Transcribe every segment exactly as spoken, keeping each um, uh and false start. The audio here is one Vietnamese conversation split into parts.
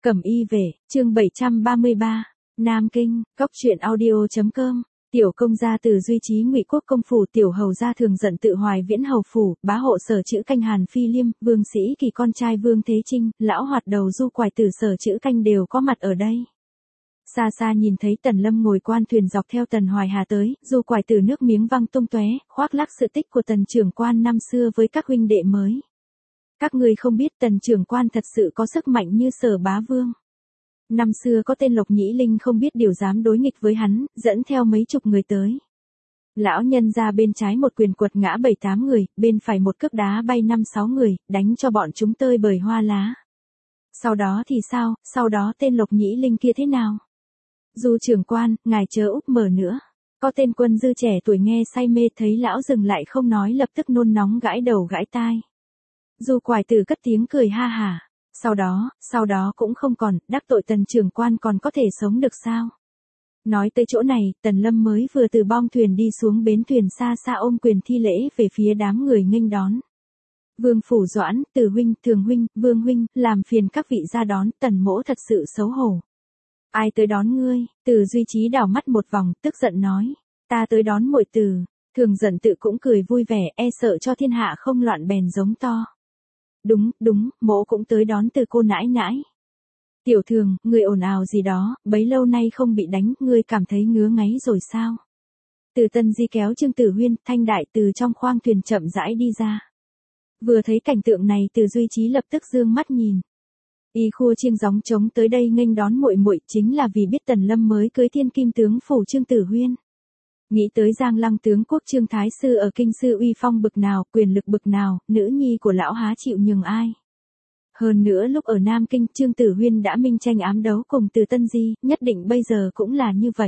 Cẩm y về, chương bảy trăm ba mươi ba, Nam Kinh, góc truyện audio chấm com. Tiểu công gia từ duy trí Ngụy Quốc công phủ, tiểu hầu gia thường giận tự Hoài Viễn hầu phủ, bá hộ sở chữ canh Hàn Phi Liêm, vương sĩ kỳ con trai Vương Thế Trinh, lão hoạt đầu du quài tử sở chữ canh đều có mặt ở đây. Xa xa nhìn thấy Tần Lâm ngồi quan thuyền dọc theo Tần Hoài Hà tới, du quài tử nước miếng văng tung tóe, khoác lác sự tích của Tần trưởng quan năm xưa với các huynh đệ mới. Các người không biết Tần trưởng quan thật sự có sức mạnh như Sở Bá Vương. Năm xưa có tên Lộc Nhĩ Linh không biết điều dám đối nghịch với hắn, dẫn theo mấy chục người tới. Lão nhân ra bên trái một quyền quật ngã bảy tám người, bên phải một cước đá bay năm sáu người, đánh cho bọn chúng tơi bời hoa lá. Sau đó thì sao, sau đó tên Lộc Nhĩ Linh kia thế nào? Du trưởng quan, ngài chớ úp mở nữa. Có tên quân dư trẻ tuổi nghe say mê, thấy lão dừng lại không nói lập tức nôn nóng gãi đầu gãi tai. Du quài tử cất tiếng cười ha hả. Sau đó, sau đó cũng không còn, đắc tội Tần trưởng quan còn có thể sống được sao? Nói tới chỗ này, Tần Lâm mới vừa từ bong thuyền đi xuống bến thuyền, xa xa ôm quyền thi lễ về phía đám người nghênh đón. Vương phủ Doãn, Từ huynh, Thường huynh, Vương huynh, làm phiền các vị ra đón, Tần mỗ thật sự xấu hổ. Ai tới đón ngươi? Từ duy trí đảo mắt một vòng, tức giận nói. Ta tới đón muội Từ. Thường giận tự cũng cười vui vẻ, e sợ cho thiên hạ không loạn bèn giống to. Đúng, đúng, mỗ cũng tới đón Từ cô nãi nãi. Tiểu Thường, người ồn ào gì đó, bấy lâu nay không bị đánh, ngươi cảm thấy ngứa ngáy rồi sao? Từ Tân Di kéo Trương Tử Huyên, Thanh Đại từ trong khoang thuyền chậm rãi đi ra. Vừa thấy cảnh tượng này, Từ duy trí lập tức dương mắt nhìn. Y khua chiêng gióng trống tới đây nghênh đón muội muội, chính là vì biết Tần Lâm mới cưới thiên kim tướng phủ Trương Tử Huyên. Nghĩ tới Giang Lăng tướng quốc Trương Thái Sư ở kinh sư uy phong bực nào, quyền lực bực nào, nữ nhi của lão há chịu nhường ai. Hơn nữa lúc ở Nam Kinh, Trương Tử Huyên đã minh tranh ám đấu cùng Từ Tân Di, nhất định bây giờ cũng là như vậy.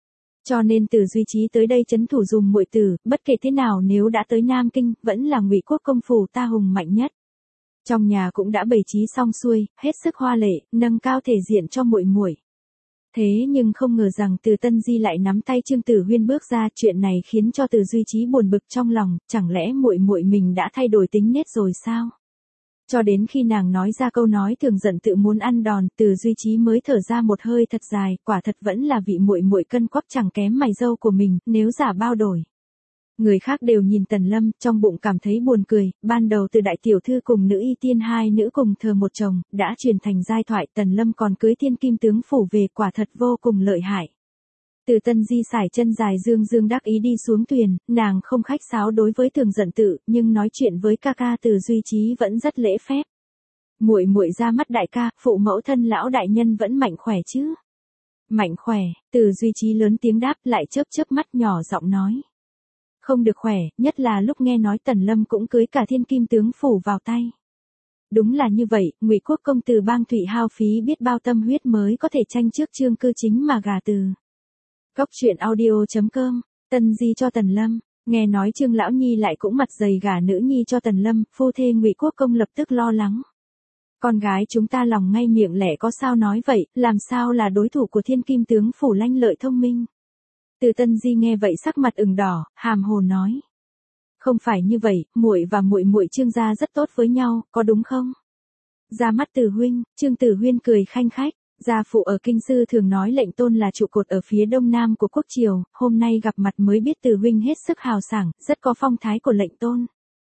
Cho nên Từ duy trí tới đây trấn thủ dùm muội tử, bất kể thế nào nếu đã tới Nam Kinh, vẫn là Ngụy Quốc công phủ ta hùng mạnh nhất. Trong nhà cũng đã bày trí xong xuôi, hết sức hoa lệ, nâng cao thể diện cho muội muội. Thế nhưng không ngờ rằng Từ Tân Di lại nắm tay Trương Tử Huyên bước ra, chuyện này khiến cho Từ duy trí buồn bực trong lòng, chẳng lẽ muội muội mình đã thay đổi tính nết rồi sao? Cho đến khi nàng nói ra câu nói thường giận tự muốn ăn đòn, Từ duy trí mới thở ra một hơi thật dài, quả thật vẫn là vị muội muội cân quắc chẳng kém mày râu của mình, nếu giả bao đổi. Người khác đều nhìn Tần Lâm, trong bụng cảm thấy buồn cười, ban đầu từ đại tiểu thư cùng nữ y tiên hai nữ cùng thờ một chồng, đã truyền thành giai thoại, Tần Lâm còn cưới thiên kim tướng phủ về, quả thật vô cùng lợi hại. Từ Tân Di sải chân dài dương dương đắc ý đi xuống thuyền, nàng không khách sáo đối với Thường giận tự, nhưng nói chuyện với ca ca Từ duy trí vẫn rất lễ phép. Muội muội ra mắt đại ca, phụ mẫu thân lão đại nhân vẫn mạnh khỏe chứ? Mạnh khỏe, Từ duy trí lớn tiếng đáp, lại chớp chớp mắt nhỏ giọng nói. Không được khỏe, nhất là lúc nghe nói Tần Lâm cũng cưới cả thiên kim tướng phủ vào tay. Đúng là như vậy, Ngụy Quốc công từ bang Thụy hao phí biết bao tâm huyết mới có thể tranh trước Trương Cư Chính mà gả từ. Góc truyện audio chấm com, Tân Di cho Tần Lâm, nghe nói Trương Lão Nhi lại cũng mặt dày gả nữ nhi cho Tần Lâm, phu thê Ngụy Quốc công lập tức lo lắng. Con gái chúng ta lòng ngay miệng lẻ có sao nói vậy, làm sao là đối thủ của thiên kim tướng phủ lanh lợi thông minh. Từ Tân Di nghe vậy sắc mặt ửng đỏ, hàm hồ nói. Không phải như vậy, muội và muội muội Trương gia rất tốt với nhau, có đúng không? Ra mắt Từ huynh, Trương Tử Huyên cười khanh khách. Gia phụ ở kinh sư thường nói lệnh tôn là trụ cột ở phía đông nam của quốc triều, hôm nay gặp mặt mới biết Từ huynh hết sức hào sảng, rất có phong thái của lệnh tôn.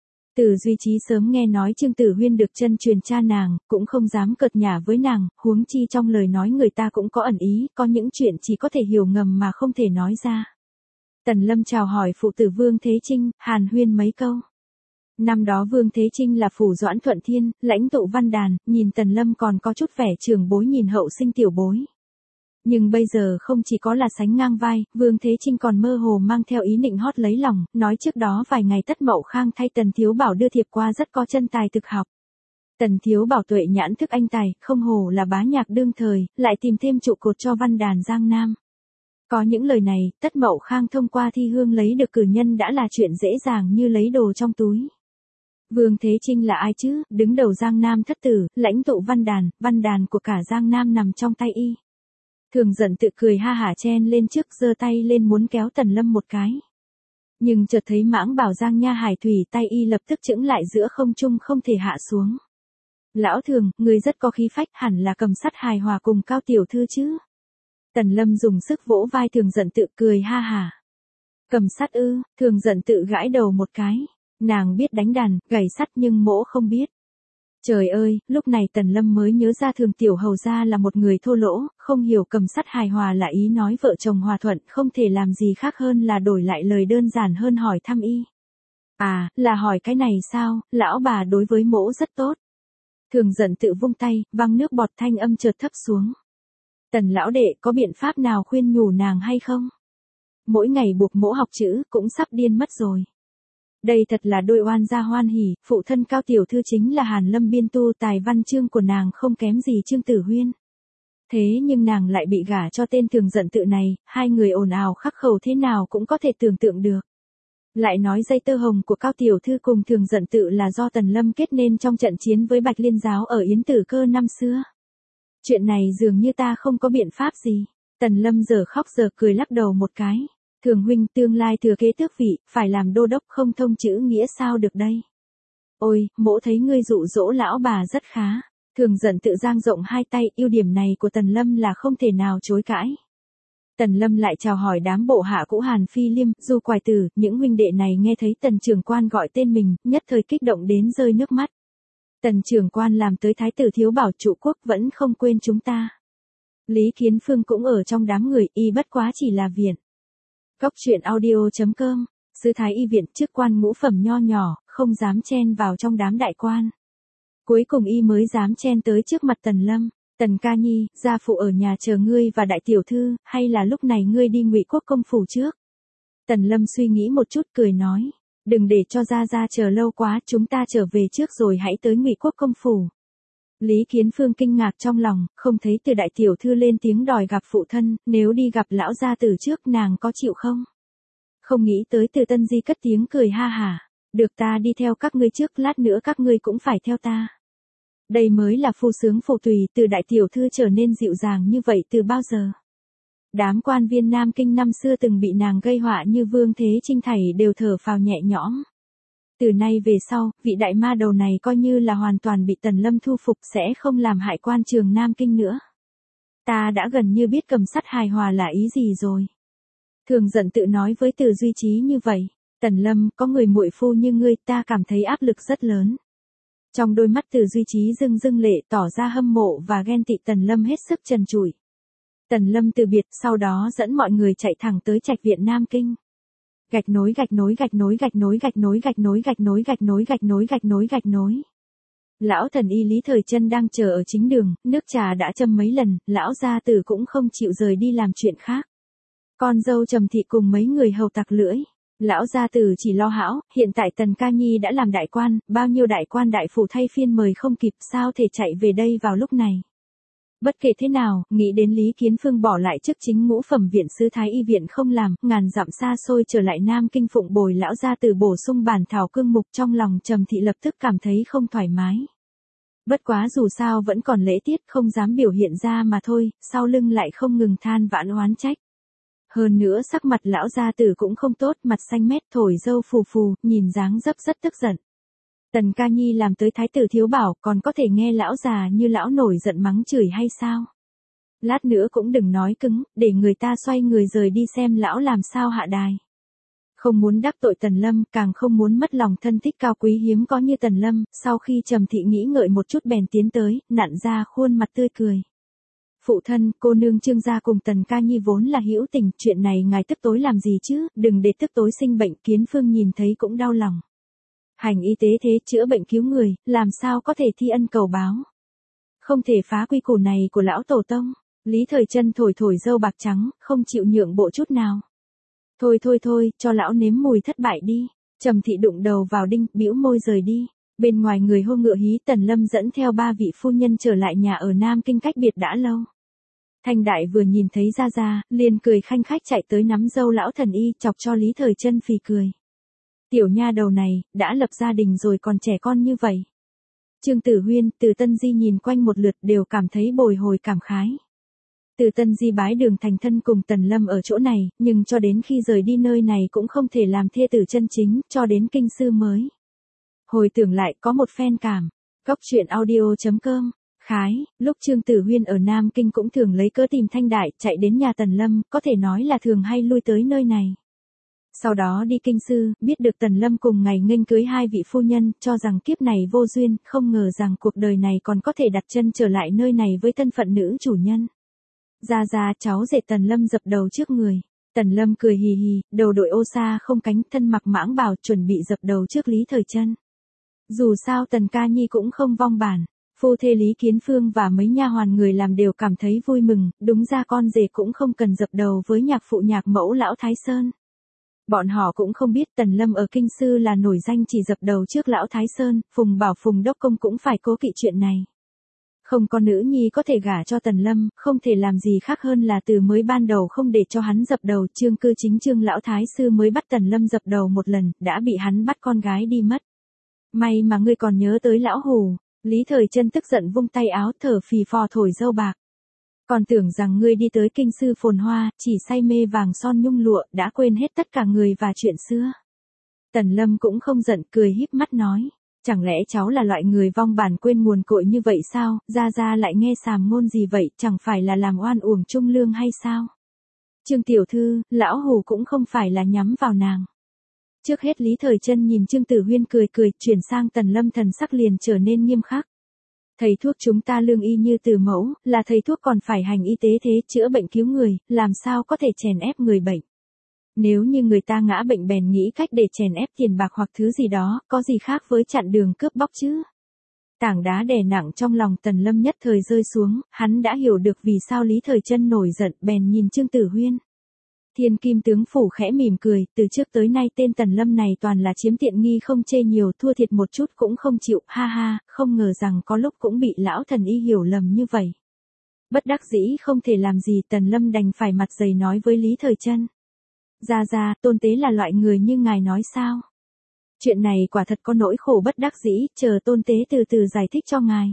Từ duy trí sớm nghe nói Trương Tử Huyên được chân truyền cha nàng, cũng không dám cợt nhả với nàng, huống chi trong lời nói người ta cũng có ẩn ý, có những chuyện chỉ có thể hiểu ngầm mà không thể nói ra. Tần Lâm chào hỏi phụ tử Vương Thế Trinh, hàn huyên mấy câu. Năm đó Vương Thế Trinh là phủ Doãn Thuận Thiên, lãnh tụ văn đàn, nhìn Tần Lâm còn có chút vẻ trưởng bối nhìn hậu sinh tiểu bối. Nhưng bây giờ không chỉ có là sánh ngang vai, Vương Thế Trinh còn mơ hồ mang theo ý định hót lấy lòng, nói trước đó vài ngày Tất Mậu Khang thay Tần Thiếu Bảo đưa thiệp qua rất có chân tài thực học. Tần Thiếu Bảo tuệ nhãn thức anh tài, không hồ là bá nhạc đương thời, lại tìm thêm trụ cột cho văn đàn Giang Nam. Có những lời này, Tất Mậu Khang thông qua thi hương lấy được cử nhân đã là chuyện dễ dàng như lấy đồ trong túi. Vương Thế Trinh là ai chứ, đứng đầu Giang Nam thất tử, lãnh tụ văn đàn, văn đàn của cả Giang Nam nằm trong tay y. Thường giận tự cười ha hả chen lên trước giơ tay lên muốn kéo Tần Lâm một cái. Nhưng chợt thấy mãng bảo Giang Nha Hải Thủy tay y lập tức chững lại giữa không trung không thể hạ xuống. Lão Thường, ngươi rất có khí phách, hẳn là cầm sắt hài hòa cùng Cao tiểu thư chứ. Tần Lâm dùng sức vỗ vai Thường giận tự cười ha hả. Cầm sắt ư? Thường giận tự gãi đầu một cái. Nàng biết đánh đàn, gảy sắt nhưng mỗ không biết. Trời ơi, lúc này Tần Lâm mới nhớ ra Thường tiểu hầu gia là một người thô lỗ, không hiểu cầm sắt hài hòa là ý nói vợ chồng hòa thuận, không thể làm gì khác hơn là đổi lại lời đơn giản hơn hỏi thăm y. À, là hỏi cái này sao, lão bà đối với mỗ rất tốt. Thường giận tự vung tay, văng nước bọt, thanh âm chợt thấp xuống. Tần lão đệ có biện pháp nào khuyên nhủ nàng hay không? Mỗi ngày buộc mỗ học chữ cũng sắp điên mất rồi. Đây thật là đôi oan gia hoan hỉ, phụ thân Cao tiểu thư chính là Hàn Lâm biên tu, tài văn chương của nàng không kém gì Trương Tử Huyên. Thế nhưng nàng lại bị gả cho tên Thường giận tự này, hai người ồn ào khắc khẩu thế nào cũng có thể tưởng tượng được. Lại nói dây tơ hồng của Cao tiểu thư cùng Thường giận tự là do Tần Lâm kết nên trong trận chiến với Bạch Liên giáo ở Yến Tử Cơ năm xưa. Chuyện này dường như ta không có biện pháp gì. Tần Lâm giờ khóc giờ cười lắc đầu một cái. Thường huynh tương lai thừa kế tước vị, phải làm đô đốc không thông chữ nghĩa sao được đây. Ôi, mỗ thấy ngươi dụ dỗ lão bà rất khá. Thường giận tự giang rộng hai tay, ưu điểm này của Tần Lâm là không thể nào chối cãi. Tần Lâm lại chào hỏi đám bộ hạ cũ Hàn Phi Liêm, Du Quài Tử, những huynh đệ này nghe thấy Tần trưởng quan gọi tên mình, nhất thời kích động đến rơi nước mắt. Tần trưởng quan làm tới thái tử thiếu bảo trụ quốc vẫn không quên chúng ta. Lý Kiến Phương cũng ở trong đám người, y bất quá chỉ là viện. Cóc truyện audio chấm com, sứ thái y viện chức quan ngũ phẩm nho nhỏ, không dám chen vào trong đám đại quan. Cuối cùng y mới dám chen tới trước mặt Tần Lâm. Tần ca nhi, gia phụ ở nhà chờ ngươi và đại tiểu thư, hay là lúc này ngươi đi Ngụy Quốc công phủ trước? Tần Lâm suy nghĩ một chút cười nói, đừng để cho gia gia chờ lâu quá, chúng ta trở về trước rồi hãy tới Ngụy Quốc công phủ. Lý Kiến Phương kinh ngạc trong lòng, không thấy từ đại tiểu thư lên tiếng đòi gặp phụ thân, nếu đi gặp lão gia tử trước nàng có chịu không? Không nghĩ tới Từ Tân Di cất tiếng cười ha hả, được ta đi theo các ngươi trước, lát nữa các ngươi cũng phải theo ta. Đây mới là phu sướng phụ tùy, từ đại tiểu thư trở nên dịu dàng như vậy từ bao giờ? Đám quan viên Nam Kinh năm xưa từng bị nàng gây họa như Vương Thế Trinh thảy đều thở phào nhẹ nhõm. Từ nay về sau, vị đại ma đầu này coi như là hoàn toàn bị Tần Lâm thu phục, sẽ không làm hại quan trường Nam Kinh nữa. Ta đã gần như biết cầm sắt hài hòa là ý gì rồi. Thường giận tự nói với Từ Duy Chí như vậy, Tần Lâm, có người muội phu như ngươi, ta cảm thấy áp lực rất lớn. Trong đôi mắt Từ Duy Chí rưng rưng lệ, tỏ ra hâm mộ và ghen tị. Tần Lâm hết sức trần trụi. Tần Lâm từ biệt, sau đó dẫn mọi người chạy thẳng tới trạch viện Nam Kinh. Gạch nối gạch nối gạch nối gạch nối gạch nối gạch nối gạch nối gạch nối gạch nối gạch nối gạch nối. Lão thần y Lý Thời Chân đang chờ ở chính đường, nước trà đã châm mấy lần, lão gia tử cũng không chịu rời đi làm chuyện khác. Con dâu Trầm Thị cùng mấy người hầu tặc lưỡi. Lão gia tử chỉ lo hão, hiện tại Tần ca nhi đã làm đại quan, bao nhiêu đại quan đại phủ thay phiên mời không kịp, sao thể chạy về đây vào lúc này. Bất kể thế nào, nghĩ đến Lý Kiến Phương bỏ lại chức chính ngũ phẩm viện sứ thái y viện không làm, ngàn dặm xa xôi trở lại Nam Kinh phụng bồi lão gia tử bổ sung bản thảo cương mục, trong lòng Trầm Thị lập tức cảm thấy không thoải mái. Bất quá dù sao vẫn còn lễ tiết, không dám biểu hiện ra mà thôi, sau lưng lại không ngừng than vãn oán trách. Hơn nữa sắc mặt lão gia tử cũng không tốt, mặt xanh mét, thổi râu phù phù, nhìn dáng dấp rất tức giận. Tần ca nhi làm tới thái tử thiếu bảo, còn có thể nghe lão già như lão nổi giận mắng chửi hay sao? Lát nữa cũng đừng nói cứng, để người ta xoay người rời đi xem lão làm sao hạ đài. Không muốn đắc tội Tần Lâm, càng không muốn mất lòng thân thích cao quý hiếm có như Tần Lâm, sau khi Trầm Thị nghĩ ngợi một chút bèn tiến tới, nặn ra khuôn mặt tươi cười. Phụ thân, cô nương Trương gia cùng Tần ca nhi vốn là hữu tình, chuyện này ngài tức tối làm gì chứ, đừng để tức tối sinh bệnh. Kiến Phương nhìn thấy cũng đau lòng. Hành y tế thế, chữa bệnh cứu người, làm sao có thể thi ân cầu báo. Không thể phá quy củ này của lão tổ tông. Lý Thời Chân thổi thổi râu bạc trắng, không chịu nhượng bộ chút nào. Thôi thôi thôi, cho lão nếm mùi thất bại đi. Trầm Thị đụng đầu vào đinh, bĩu môi rời đi. Bên ngoài người hô ngựa hí, Tần Lâm dẫn theo ba vị phu nhân trở lại nhà ở Nam Kinh cách biệt đã lâu. Thanh Đại vừa nhìn thấy Gia Gia, liền cười khanh khách chạy tới nắm dâu lão thần y, chọc cho Lý Thời Chân phì cười. Tiểu nha đầu này, đã lập gia đình rồi còn trẻ con như vậy. Trương Tử Huyên, Từ Tân Di nhìn quanh một lượt đều cảm thấy bồi hồi cảm khái. Từ Tân Di bái đường thành thân cùng Tần Lâm ở chỗ này, nhưng cho đến khi rời đi nơi này cũng không thể làm thê tử chân chính, cho đến kinh sư mới. Hồi tưởng lại có một phen cảm Cóc truyện audio chấm com. Khái, lúc Trương Tử Huyên ở Nam Kinh cũng thường lấy cớ tìm Thanh Đại, chạy đến nhà Tần Lâm, có thể nói là thường hay lui tới nơi này. Sau đó đi kinh sư, biết được Tần Lâm cùng ngày nghênh cưới hai vị phu nhân, cho rằng kiếp này vô duyên, không ngờ rằng cuộc đời này còn có thể đặt chân trở lại nơi này với thân phận nữ chủ nhân. Ra ra cháu rể Tần Lâm dập đầu trước người. Tần Lâm cười hì hì, đầu đội ô sa không cánh, thân mặc mãng bào, chuẩn bị dập đầu trước Lý Thời Trân. Dù sao Tần Ca Nhi cũng không vong bản. Phu thê Lý Kiến Phương và mấy nha hoàn người làm đều cảm thấy vui mừng, đúng ra con rể cũng không cần dập đầu với nhạc phụ nhạc mẫu lão Thái Sơn. Bọn họ cũng không biết Tần Lâm ở kinh sư là nổi danh chỉ dập đầu trước lão Thái Sơn, Phùng Bảo Phùng Đốc Công cũng phải cố kỵ chuyện này. Không có nữ nhi có thể gả cho Tần Lâm, không thể làm gì khác hơn là từ mới ban đầu không để cho hắn dập đầu. Trương Cư Chính Trương lão Thái sư mới bắt Tần Lâm dập đầu một lần, đã bị hắn bắt con gái đi mất. May mà ngươi còn nhớ tới lão hù. Lý Thời Trân tức giận vung tay áo, thở phì phò thổi dâu bạc. Còn tưởng rằng ngươi đi tới kinh sư phồn hoa, chỉ say mê vàng son nhung lụa, đã quên hết tất cả người và chuyện xưa. Tần Lâm cũng không giận, cười híp mắt nói, chẳng lẽ cháu là loại người vong bản quên nguồn cội như vậy sao, ra ra lại nghe sàm ngôn gì vậy, chẳng phải là làm oan uổng trung lương hay sao? Trương tiểu thư, lão hù cũng không phải là nhắm vào nàng. Trước hết Lý Thời Trân nhìn Trương Tử Huyên cười cười, chuyển sang Tần Lâm thần sắc liền trở nên nghiêm khắc. Thầy thuốc chúng ta lương y như từ mẫu, là thầy thuốc còn phải hành y tế thế, chữa bệnh cứu người, làm sao có thể chèn ép người bệnh. Nếu như người ta ngã bệnh bèn nghĩ cách để chèn ép tiền bạc hoặc thứ gì đó, có gì khác với chặn đường cướp bóc chứ? Tảng đá đè nặng trong lòng Tần Lâm nhất thời rơi xuống, hắn đã hiểu được vì sao Lý Thời Trân nổi giận, bèn nhìn Trương Tử Huyên. Thiên Kim tướng phủ khẽ mỉm cười, từ trước tới nay tên Tần Lâm này toàn là chiếm tiện nghi không chê nhiều, thua thiệt một chút cũng không chịu, ha ha, không ngờ rằng có lúc cũng bị lão thần y hiểu lầm như vậy. Bất đắc dĩ không thể làm gì, Tần Lâm đành phải mặt dày nói với Lý Thời Trân. Ra ra, tôn tế là loại người như ngài nói sao? Chuyện này quả thật có nỗi khổ bất đắc dĩ, chờ tôn tế từ từ giải thích cho ngài.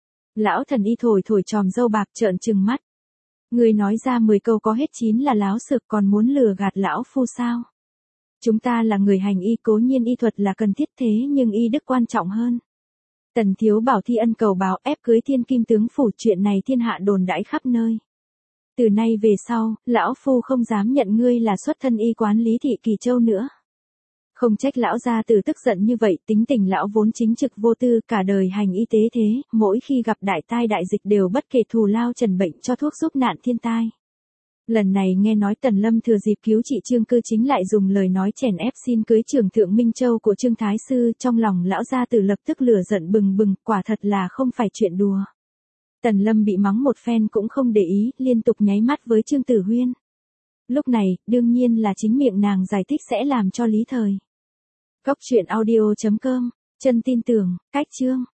Lão thần y thổi thổi tròm râu bạc trợn trừng mắt. Người nói ra mười câu có hết chín là láo xược, còn muốn lừa gạt lão phu sao? Chúng ta là người hành y, cố nhiên y thuật là cần thiết, thế nhưng y đức quan trọng hơn. Tần thiếu bảo thi ân cầu báo ép cưới Thiên Kim tướng phủ, chuyện này thiên hạ đồn đãi khắp nơi. Từ nay về sau, lão phu không dám nhận ngươi là xuất thân y quán Lý thị Kỳ Châu nữa. Không trách lão gia tử tức giận như vậy, tính tình lão vốn chính trực vô tư, cả đời hành y tế thế, mỗi khi gặp đại tai đại dịch đều bất kể thù lao trần bệnh cho thuốc giúp nạn thiên tai. Lần này nghe nói Tần Lâm thừa dịp cứu trị Trương Cư Chính lại dùng lời nói chèn ép xin cưới trưởng thượng Minh Châu của Trương Thái Sư, trong lòng lão gia tử lập tức lửa giận bừng bừng, quả thật là không phải chuyện đùa. Tần Lâm bị mắng một phen cũng không để ý, liên tục nháy mắt với Trương Tử Huyên. Lúc này, đương nhiên là chính miệng nàng giải thích sẽ làm cho Lý Thời. Cóc truyện audio chấm com, chân tin tưởng, cách chương.